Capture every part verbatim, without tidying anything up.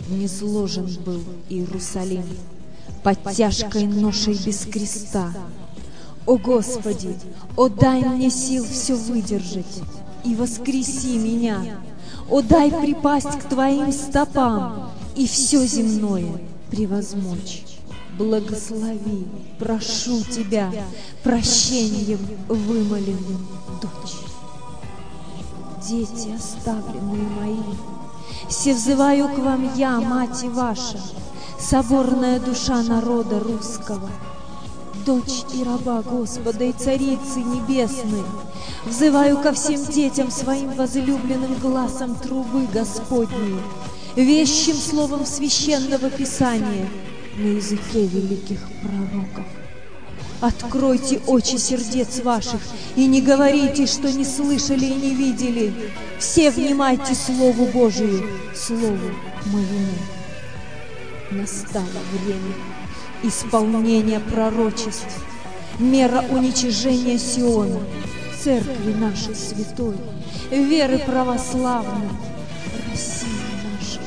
низложен был Иерусалим под тяжкой ношей без креста. О Господи, о дай мне сил все выдержать и воскреси меня. О дай припасть к Твоим стопам и все земное превозмочь. Благослови, прошу Тебя, прощением вымоленным, дочь. Дети, оставленные мои, все взываю к вам я, мать ваша, соборная душа народа русского, дочь и раба Господа и Царицы Небесной, взываю ко всем детям своим возлюбленным гласом трубы Господней, вещим словом священного Писания на языке великих пророков. Откройте очи сердец ваших и не говорите, что не слышали и не видели. Все внимайте Слову Божию, Слову моему. Настало время исполнения пророчеств, мера уничижения Сиона, церкви нашей святой, веры православной, России нашей.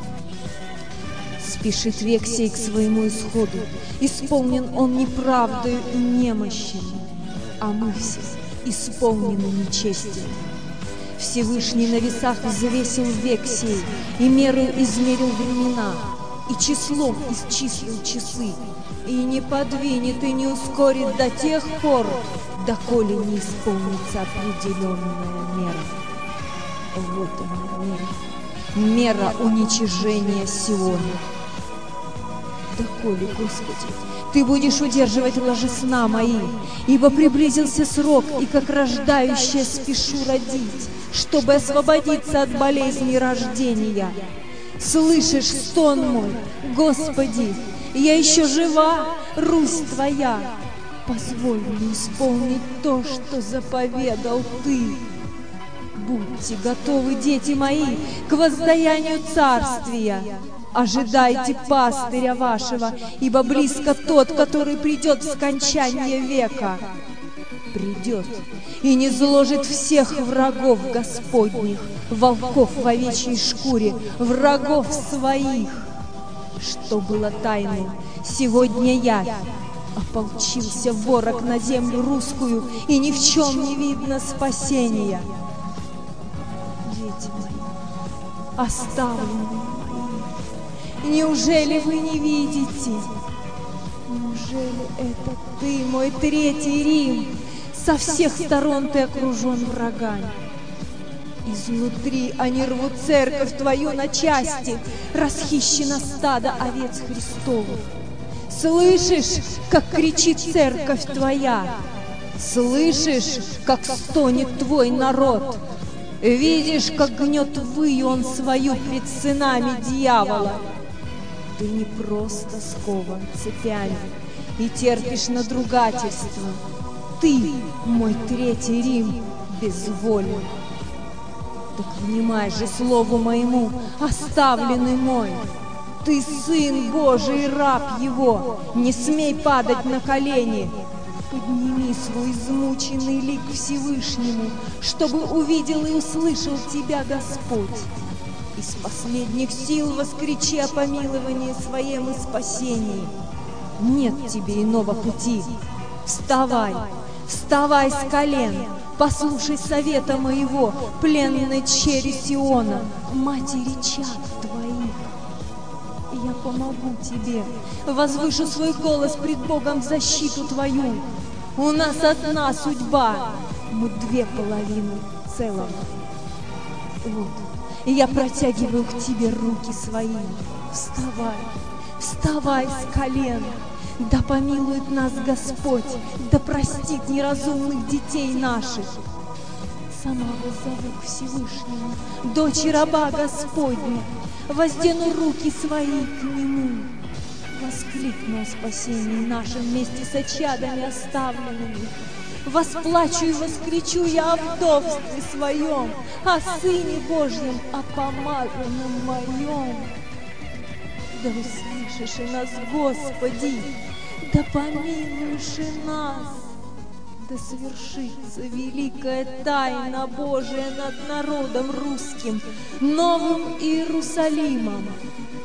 Спешит век сей к своему исходу, исполнен он неправдою и немощью, а мы все исполнены нечестием. Всевышний на весах взвесил век сей, и мерою измерил времена, и числом исчислил часы, и не подвинет и не ускорит до тех пор, доколе не исполнится определенная мера. Вот она мера, мера уничижения Сиона. Доколе, Господи, Ты будешь удерживать ложесна мои, ибо приблизился срок, и как рождающая спешу родить, чтобы освободиться от болезни рождения. Слышишь стон мой, Господи, я еще жива, Русь Твоя. Позволь мне исполнить то, что заповедал Ты. Будьте готовы, дети мои, к воздаянию царствия. Ожидайте пастыря вашего, ибо близко тот, который придет в скончание века. Придет и не зложит всех врагов Господних, волков в овечьей шкуре, врагов своих. Что было тайным, сегодня явь. Ополчился ворог на землю русскую, и ни в чем не видно спасения. Дети мои, оставленные мои, неужели вы не видите? Неужели это ты, мой Третий Рим? Со всех сторон ты окружен врагами. Изнутри они рвут церковь твою на части, расхищено стадо овец Христовых. Слышишь, как кричит церковь твоя? Слышишь, как стонет твой народ? Видишь, как гнет вый он свою пред сынами дьявола? Ты не просто скован цепями и терпишь надругательство. Ты, мой Третий Рим, безволен. Так внимай же слову моему, оставленный мой. Ты Сын Божий, раб Его, не смей падать на колени. Подними свой измученный лик Всевышнему, чтобы увидел и услышал тебя Господь. Из последних сил воскричи о помиловании своем и спасении. Нет тебе иного пути. Вставай, вставай с колен, послушай совета моего, пленной чери Сиона, матери чад твоих. Я помогу тебе, возвышу свой голос пред Богом в защиту твою. У нас одна судьба, мы две половины целого. Вот, я протягиваю к тебе руки свои. Вставай, вставай с колен. Да помилует нас Господь, да простит неразумных детей наших. Сама воззову к Всевышнему, дочь раба Господня, воздену руки свои к Нему, воскликну о спасении нашем вместе с чадами оставленными. Восплачу и воскричу я о вдовстве своем, о Сыне Божьем, о помазанном моем. Да услышишь и нас, Господи, да помилуешь и нас, да свершится великая тайна Божия над народом русским, новым Иерусалимом,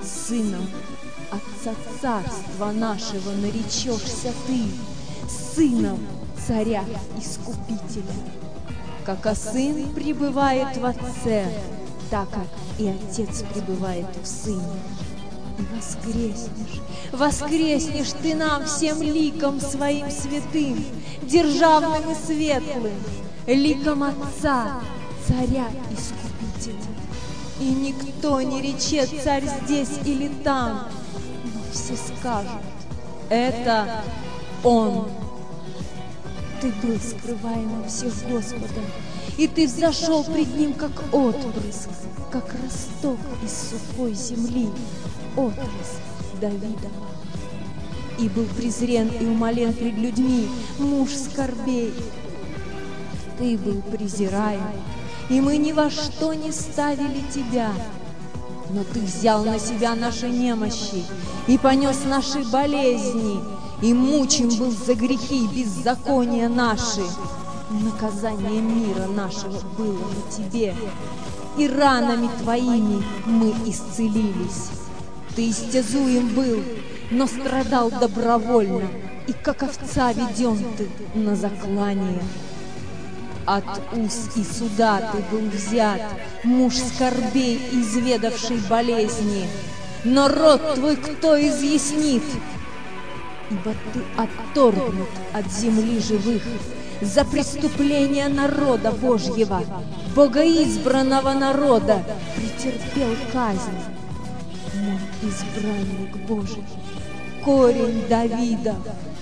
Сыном Отца Царства нашего наречешься ты, Сыном Царя-Искупителя. Как а Сын пребывает в Отце, так как и Отец пребывает в Сыне. И воскреснешь, воскреснешь ты нам всем ликом своим святым, державным и светлым, ликом Отца, Царя-Искупителя. И никто не речет царь здесь или там, но все скажут: это Он. Ты был скрываемым всех Господом, и ты взошел пред Ним, как отпрыск, как росток из сухой земли, отпрыск Давидова. И был презрен и умолен пред людьми, муж скорбей. Ты был презираем, и мы ни во что не ставили тебя. Но ты взял на себя наши немощи и понес наши болезни, и мучим был за грехи и беззакония наши. Наказание мира нашего было на тебе, и ранами твоими мы исцелились. Ты истязуем был, но страдал добровольно, и как овца веден ты на заклание. От уз и суда ты был взят, муж скорбей, изведавший болезни. Но род твой кто изъяснит? Ибо ты отторгнут от земли живых за преступление народа Божьего, богоизбранного народа, претерпел казнь. Мой избранник Божий, корень Давида,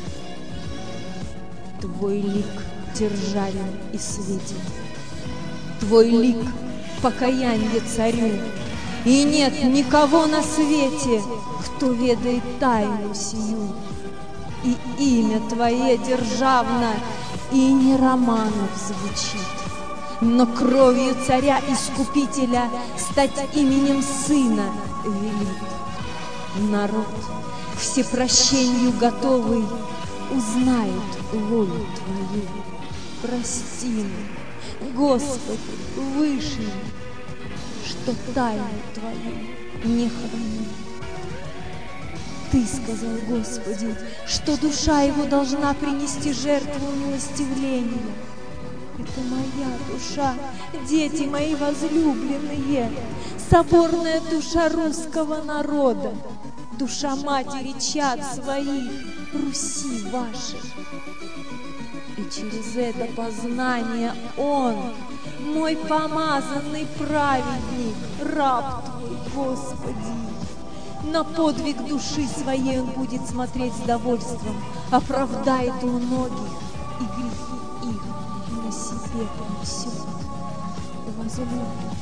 твой лик державен и светен, твой лик покаяние царю, и нет никого на свете, кто ведает тайну сию. И имя твое державно, и не Романов звучит, но кровью царя-искупителя стать именем сына велит. Народ, к всепрощению готовый, узнает волю твою. Прости мне, Господи, Вышний, что тайну твою не храню. Ты сказал, Господи, что душа его должна принести жертву умилостивления. Это моя душа, дети мои возлюбленные, соборная душа русского народа, душа матери чад своих, Руси вашей. И через это познание Он, мой помазанный праведник, раб Твой, Господи, на подвиг души своей Он будет смотреть с довольством, оправдает у многих, и грехи их на себе понесет. Возлюбленный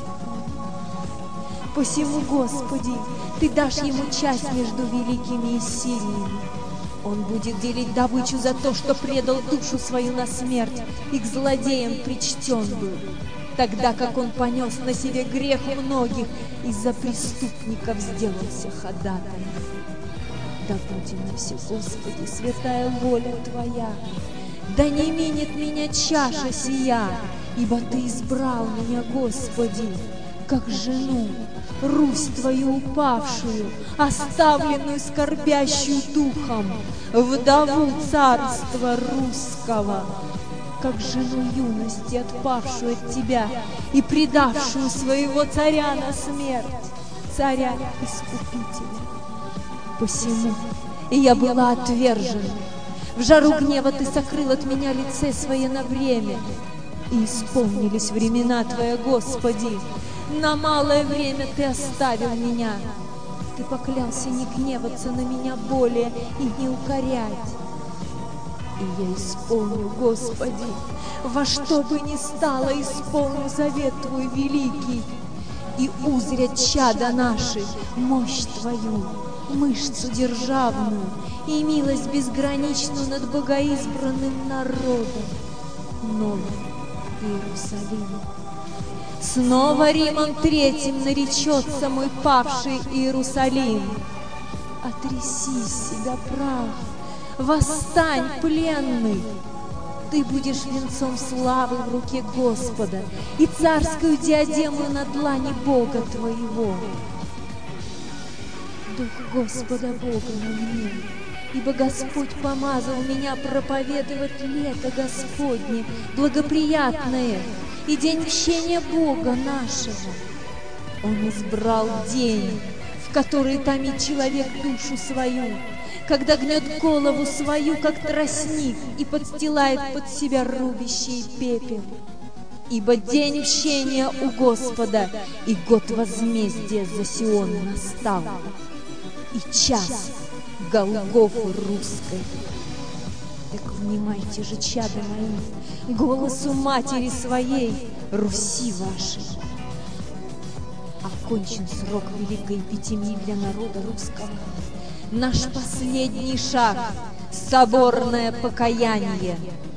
Он. Посему, Господи, Ты дашь ему часть между великими и сильными. Он будет делить добычу за то, что предал душу свою на смерть и к злодеям причтен был, тогда как он понес на себе грех многих и за преступников сделался ходатаем. Да будет на все, Господи, святая воля Твоя, да не минет меня чаша сия, ибо Ты избрал меня, Господи, как жену, Русь Твою упавшую, оставленную скорбящую духом, вдову царства русского, как жену юности, отпавшую от Тебя и предавшую своего царя на смерть, царя-искупителя. Посему и я была отвержена. В жару гнева Ты сокрыл от меня лице Свое на время, и исполнились времена Твоя, Господи. На малое время Ты оставил меня. Ты поклялся не гневаться на меня более и не укорять. И я исполню, Господи, во что бы ни стало, исполню завет Твой великий, и узрят чада наши мощь Твою, мышцу державную и милость безграничную над богоизбранным народом, Новым Иерусалимом. Снова Римом Третьим наречется мой павший Иерусалим. Отряси с себя прах, восстань, пленный. Ты будешь венцом славы в руке Господа и царскую диадему на длани Бога твоего. Дух Господа Бога на мне, ибо Господь помазал меня проповедовать лето Господне, благоприятное, и день мщения Бога нашего. Он избрал день, в который томит человек душу свою, когда гнет голову свою, как тростник, и подстилает под себя рубище и пепел. Ибо день мщения у Господа, и год возмездия за Сион настал, и час Голгофы русской. Так внимайте же, чада мои, голосу матери своей, Руси вашей. Окончен срок великой эпитемии для народа русского. Наш последний шаг — соборное покаяние.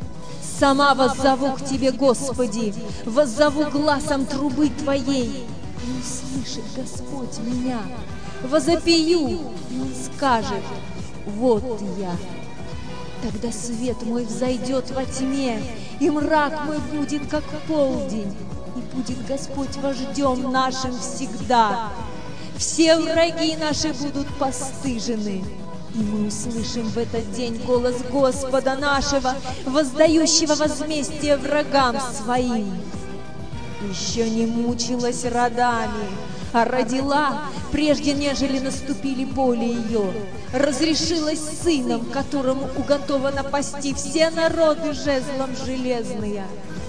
Сама воззову к Тебе, Господи, воззову гласом трубы Твоей, и услышит Господь меня. Возопию, и Он скажет: вот я. Тогда свет мой взойдет во тьме, и мрак мой будет, как полдень, и будет Господь вождем нашим всегда. Все враги наши будут постыжены, и мы услышим в этот день голос Господа нашего, воздающего возмездие врагам своим. Еще не мучилась родами, а родила, прежде нежели наступили боли ее, разрешилась сыном, которому уготовано пасти все народы жезлом железные.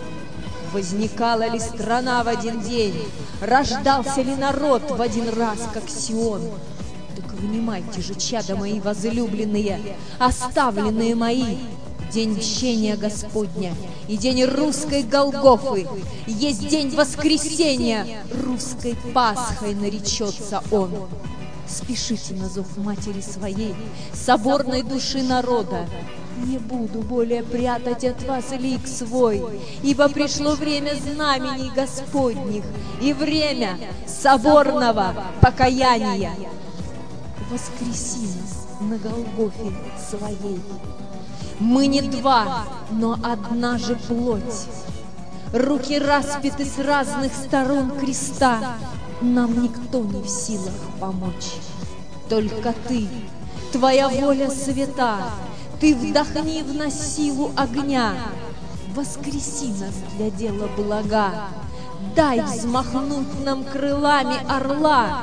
Возникала ли страна в один день, рождался ли народ в один раз, как Сион? Так внимайте же, чада мои возлюбленные, оставленные мои, день мщения Господня и день русской Голгофы, есть день воскресения, русской Пасхой наречется он. Спешите на зов матери своей, соборной души народа. Не буду более прятать от вас лик свой, ибо пришло время знамений Господних и время соборного покаяния. Воскреси нас на Голгофе своей. Мы не два, но одна же плоть. Руки распяты с разных сторон креста. Нам никто не в силах помочь. Только Ты, Твоя воля свята, Ты вдохни в нас силу огня. Воскреси нас для дела блага. Дай взмахнуть нам крылами орла.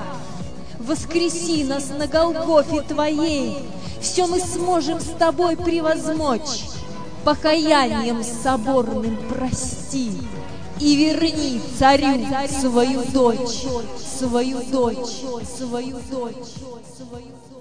Воскреси нас на Голгофе Твоей. Все мы сможем с Тобой превозмочь. Покаянием соборным прости и верни царю свою дочь, свою дочь, свою дочь, свою дочь.